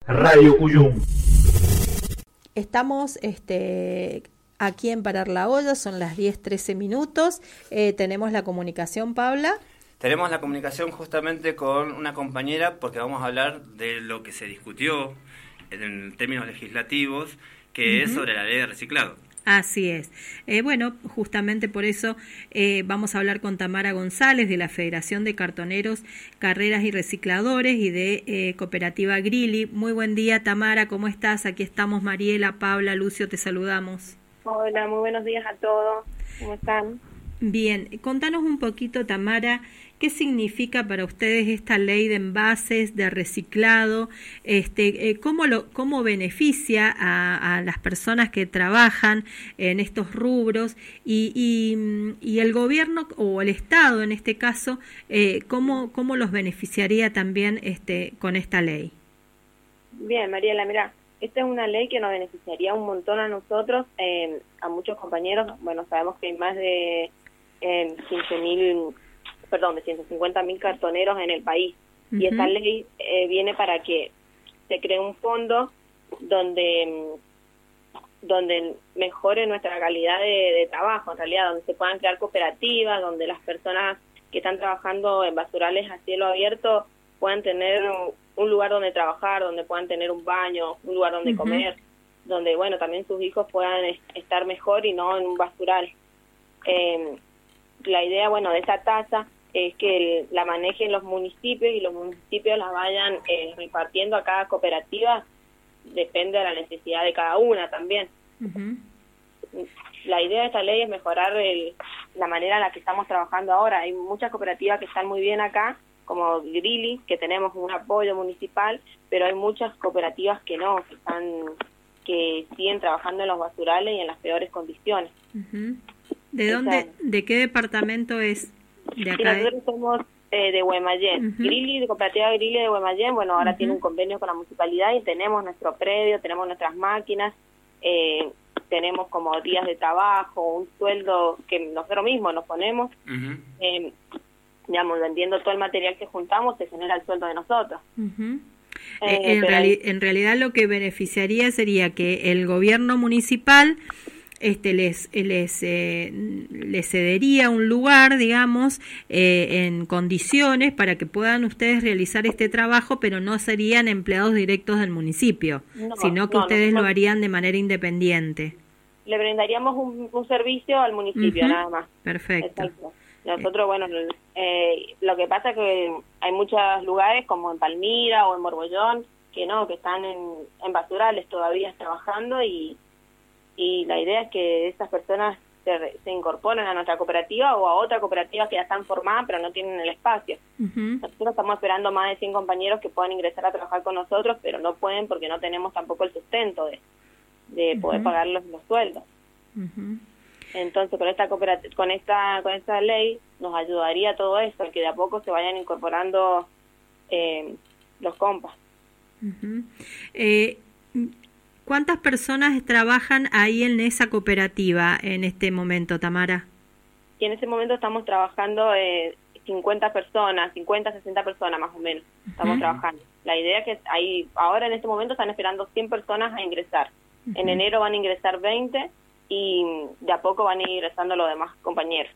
Radio Cuyum. Estamos aquí en Parar la Olla, son las 10:13 minutos. Tenemos la comunicación, Paula. Tenemos la comunicación justamente con una compañera porque vamos a hablar de lo que se discutió en términos legislativos, que es sobre la ley de reciclado. Así es. Bueno, justamente por eso vamos a hablar con Tamara González de la Federación de Cartoneros, Carreras y Recicladores y de Cooperativa Grilli. Muy buen día, Tamara, ¿cómo estás? Aquí estamos Mariela, Paula, Lucio, te saludamos. Hola, muy buenos días a todos. ¿Cómo están? Bien, contanos un poquito, Tamara, ¿qué significa para ustedes esta ley de envases, de reciclado? ¿Cómo beneficia a las personas que trabajan en estos rubros? Y el gobierno o el Estado, en este caso, ¿cómo los beneficiaría también con esta ley? Bien, Mariela, mira, esta es una ley que nos beneficiaría un montón a nosotros, a muchos compañeros. Bueno, sabemos que hay más de 150.000 cartoneros en el país. Y esta ley viene para que se cree un fondo donde mejore nuestra calidad de trabajo, en realidad, donde se puedan crear cooperativas, donde las personas que están trabajando en basurales a cielo abierto puedan tener un lugar donde trabajar, donde puedan tener un baño, un lugar donde comer, donde, bueno, también sus hijos puedan estar mejor y no en un basural. La idea, bueno, de esa tasa es que la manejen los municipios y los municipios la vayan repartiendo a cada cooperativa, depende de la necesidad de cada una también. La idea de esta ley es mejorar la manera en la que estamos trabajando ahora. Hay muchas cooperativas que están muy bien acá, como Grilli, que tenemos un apoyo municipal, pero hay muchas cooperativas que no, que siguen trabajando en los basurales y en las peores condiciones. ¿De qué departamento es? De acá. Nosotros somos de Guaymallén. Grilli, de Cooperativa Grilli de Guaymallén, bueno, ahora tiene un convenio con la municipalidad y tenemos nuestro predio, tenemos nuestras máquinas, tenemos como días de trabajo, un sueldo que nosotros mismos nos ponemos, digamos, vendiendo todo el material que juntamos, se genera el sueldo de nosotros. En realidad lo que beneficiaría sería que el gobierno municipal les cedería un lugar, digamos, en condiciones para que puedan ustedes realizar este trabajo, pero no serían empleados directos del municipio, sino que ustedes lo harían de manera independiente. Le brindaríamos un servicio al municipio, nada más. Perfecto. Exacto. Nosotros, bueno, lo que pasa es que hay muchos lugares, como en Palmira o en Borbollón, que están en basurales todavía trabajando y la idea es que esas personas se incorporen a nuestra cooperativa o a otra cooperativa que ya están formadas pero no tienen el espacio. Nosotros estamos esperando más de 100 compañeros que puedan ingresar a trabajar con nosotros, pero no pueden porque no tenemos tampoco el sustento de poder pagar los sueldos. Entonces con esta ley nos ayudaría todo eso, que de a poco se vayan incorporando los compas. ¿Cuántas personas trabajan ahí en esa cooperativa en este momento, Tamara? Y en ese momento estamos trabajando 50, 60 personas más o menos. Estamos trabajando. La idea es que ahora en este momento están esperando 100 personas a ingresar. En enero van a ingresar 20 y de a poco van a ir ingresando los demás compañeros.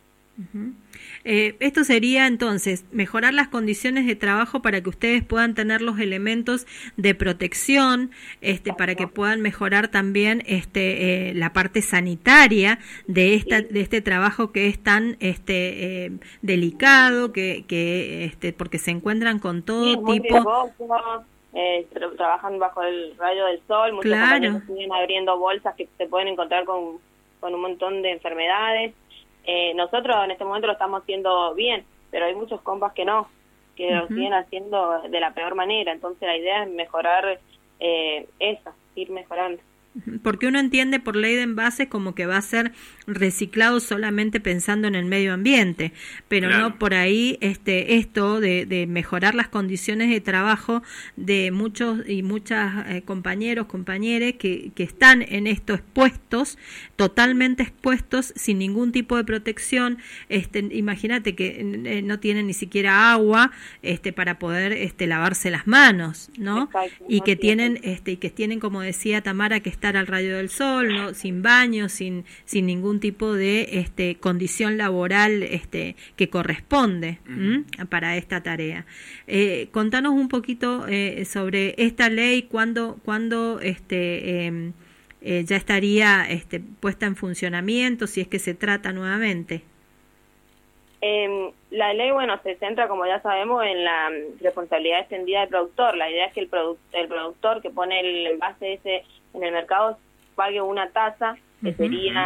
Esto sería entonces mejorar las condiciones de trabajo para que ustedes puedan tener los elementos de protección, para que puedan mejorar también la parte sanitaria de este trabajo que es tan delicado, porque se encuentran con todo tipo. Trabajan bajo el rayo del sol, muchos compañeros siguen abriendo bolsas que se pueden encontrar con un montón de enfermedades. Nosotros en este momento lo estamos haciendo bien, pero hay muchos compas que lo siguen haciendo de la peor manera. Entonces la idea es mejorar ir mejorando. Porque uno entiende por ley de envases como que va a ser reciclado solamente pensando en el medio ambiente, pero claro. no por ahí esto de mejorar las condiciones de trabajo de muchos y muchas compañeros, compañeras que están en estos puestos, totalmente expuestos, sin ningún tipo de protección. Imagínate que no tienen ni siquiera agua para poder lavarse las manos, ¿no? Exacto, Y no que tienen. tienen, como decía Tamara, que estar al rayo del sol, ¿no? Sin baño, sin ningún tipo de condición laboral que corresponde para esta tarea. Contanos un poquito sobre esta ley, cuándo ya estaría puesta en funcionamiento, si es que se trata nuevamente. La ley, bueno, se centra, como ya sabemos, en la responsabilidad extendida del productor. La idea es que el productor que pone el envase ese en el mercado pague una tasa que sería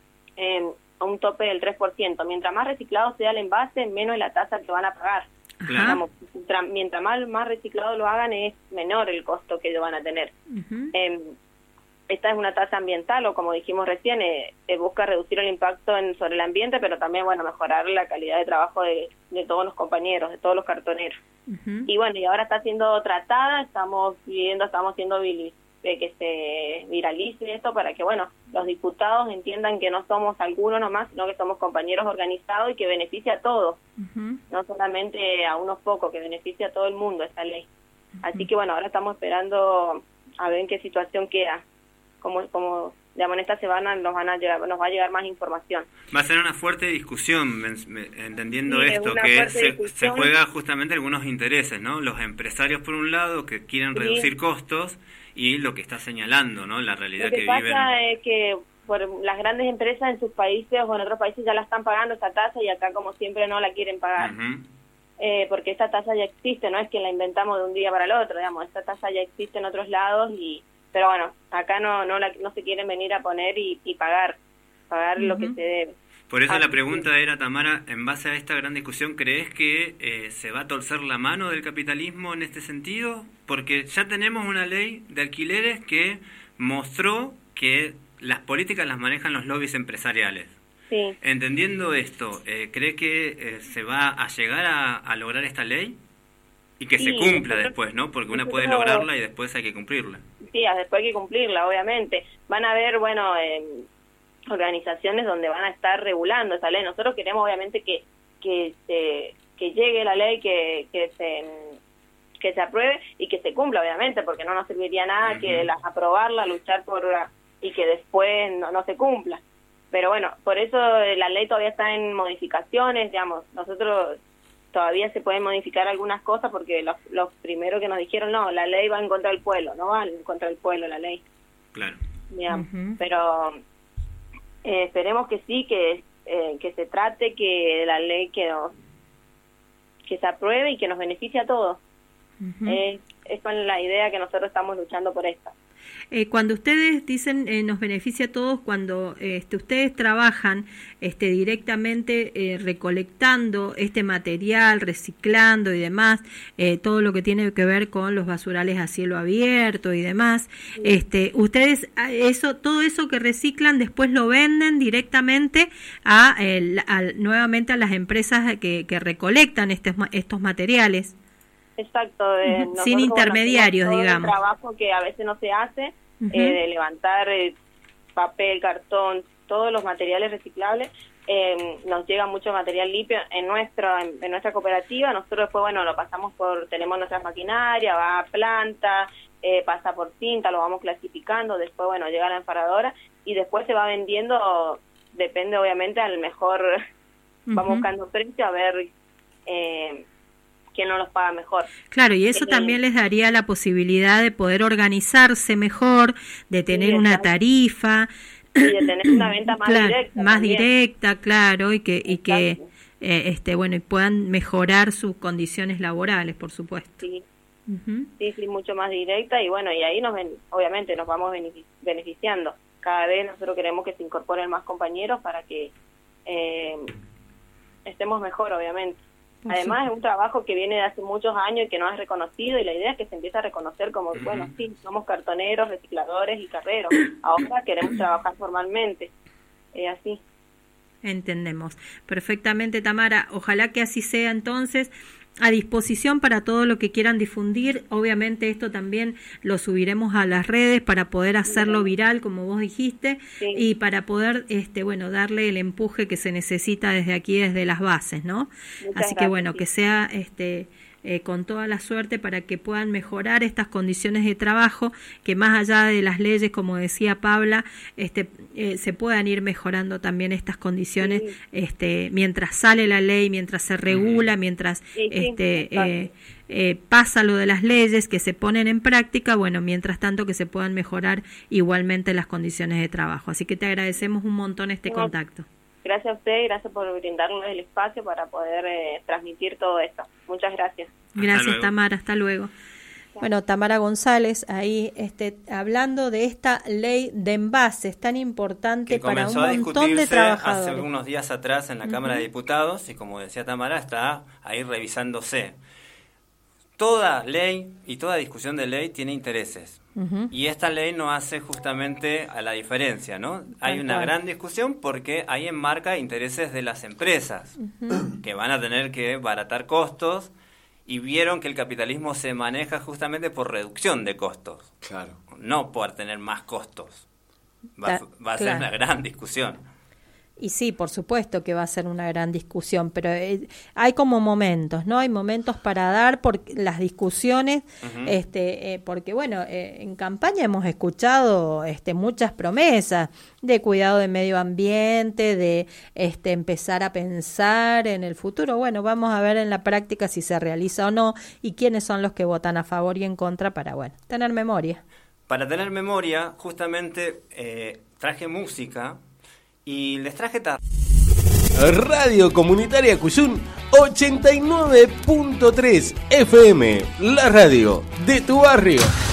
un tope del 3%. Mientras más reciclado sea el envase, menos es la tasa que van a pagar. Digamos, mientras más reciclado lo hagan, es menor el costo que ellos van a tener. Esta es una tasa ambiental, o como dijimos recién, busca reducir el impacto sobre el ambiente, pero también, bueno, mejorar la calidad de trabajo de todos los compañeros, de todos los cartoneros. Y bueno, y ahora está siendo tratada, estamos haciendo que se viralice esto para que, bueno, los diputados entiendan que no somos algunos nomás, sino que somos compañeros organizados y que beneficia a todos, no solamente a unos pocos, que beneficia a todo el mundo esta ley. Así que, bueno, ahora estamos esperando a ver en qué situación queda. Como digamos, en esta semana nos va a llegar más información. Va a ser una fuerte discusión, entendiendo sí, esto, que se juega justamente algunos intereses, ¿no? Los empresarios, por un lado, que quieren reducir costos, y lo que está señalando, ¿no? La realidad que viven. Lo que pasa es que por las grandes empresas en sus países o en otros países ya la están pagando esa tasa, y acá, como siempre, no la quieren pagar. Porque esta tasa ya existe, no es que la inventamos de un día para el otro, digamos, esta tasa ya existe en otros lados, pero bueno, acá no se quieren venir a poner y pagar lo que se debe. Por eso la pregunta era, Tamara, en base a esta gran discusión, ¿crees que se va a torcer la mano del capitalismo en este sentido? Porque ya tenemos una ley de alquileres que mostró que las políticas las manejan los lobbies empresariales. Sí. Entendiendo esto, ¿cree que se va a llegar a lograr esta ley? Y que se cumpla después, ¿no? Porque una puede lograrla y después hay que cumplirla. Sí, después hay que cumplirla, obviamente. Van a haber, bueno, organizaciones donde van a estar regulando esa ley. Nosotros queremos, obviamente, que llegue la ley, que se apruebe y que se cumpla, obviamente, porque no nos serviría nada que aprobarla, luchar y que después no se cumpla. Pero bueno, por eso la ley todavía está en modificaciones, digamos. Nosotros todavía se pueden modificar algunas cosas, porque los primeros que nos dijeron, no, la ley va en contra del pueblo, no va en contra del pueblo la ley. Claro. Digamos. Pero esperemos que sí, que se trate, que la ley que se apruebe y que nos beneficie a todos. Es con la idea que nosotros estamos luchando por esta. Cuando ustedes dicen nos beneficia a todos, cuando ustedes trabajan directamente recolectando este material, reciclando y demás, todo lo que tiene que ver con los basurales a cielo abierto y demás, ustedes todo eso que reciclan después lo venden directamente nuevamente a las empresas que recolectan estos materiales. Exacto. Sin intermediarios, digamos. El trabajo que a veces no se hace, de levantar papel, cartón, todos los materiales reciclables, nos llega mucho material limpio en nuestra cooperativa. Nosotros después, bueno, lo pasamos tenemos nuestra maquinaria, va a planta, pasa por cinta, lo vamos clasificando, después, bueno, llega a la enfaradora y después se va vendiendo, depende obviamente al mejor, vamos buscando precio a ver quién no los paga mejor. Claro, y eso también les daría la posibilidad de poder organizarse mejor, de tener una tarifa y de tener una venta más directa. Más directa, claro, y que bueno, y puedan mejorar sus condiciones laborales, por supuesto. Sí. Sí, mucho más directa, y bueno, y ahí obviamente nos vamos beneficiando. Cada vez nosotros queremos que se incorporen más compañeros para que estemos mejor, obviamente. Además es un trabajo que viene de hace muchos años y que no es reconocido, y la idea es que se empiece a reconocer como, bueno, sí, somos cartoneros, recicladores y carreros, ahora queremos trabajar formalmente, así. Entendemos perfectamente, Tamara. Ojalá que así sea. Entonces, a disposición para todo lo que quieran difundir. Obviamente esto también lo subiremos a las redes para poder hacerlo viral, como vos dijiste, y para poder darle el empuje que se necesita desde aquí, desde las bases, ¿no? Así que bueno, que sea con toda la suerte para que puedan mejorar estas condiciones de trabajo, que más allá de las leyes, como decía Paula, se puedan ir mejorando también estas condiciones, mientras sale la ley, mientras se regula, mientras pasa lo de las leyes que se ponen en práctica, bueno, mientras tanto que se puedan mejorar igualmente las condiciones de trabajo. Así que te agradecemos un montón contacto. Gracias a usted y gracias por brindarnos el espacio para poder transmitir todo esto. Muchas gracias. Gracias, Tamara. Hasta luego. Bueno, Tamara González, ahí hablando de esta ley de envases tan importante para un montón de trabajadores. Hace algunos días atrás en la Cámara de Diputados, y como decía Tamara, está ahí revisándose. Toda ley y toda discusión de ley tiene intereses. Y esta ley no hace justamente a la diferencia, ¿no? Hay una gran discusión porque ahí enmarca intereses de las empresas, que van a tener que baratar costos, y vieron que el capitalismo se maneja justamente por reducción de costos. Claro. No por tener más costos. Va a ser una gran discusión. Y sí, por supuesto que va a ser una gran discusión, pero hay como momentos, ¿no? Hay momentos para dar por las discusiones, porque bueno, en campaña hemos escuchado muchas promesas de cuidado del medio ambiente, de empezar a pensar en el futuro. Bueno, vamos a ver en la práctica si se realiza o no y quiénes son los que votan a favor y en contra para, bueno, tener memoria. Para tener memoria, justamente traje música. Y les traje Radio Comunitaria Cuyún 89.3 FM, la radio de tu barrio.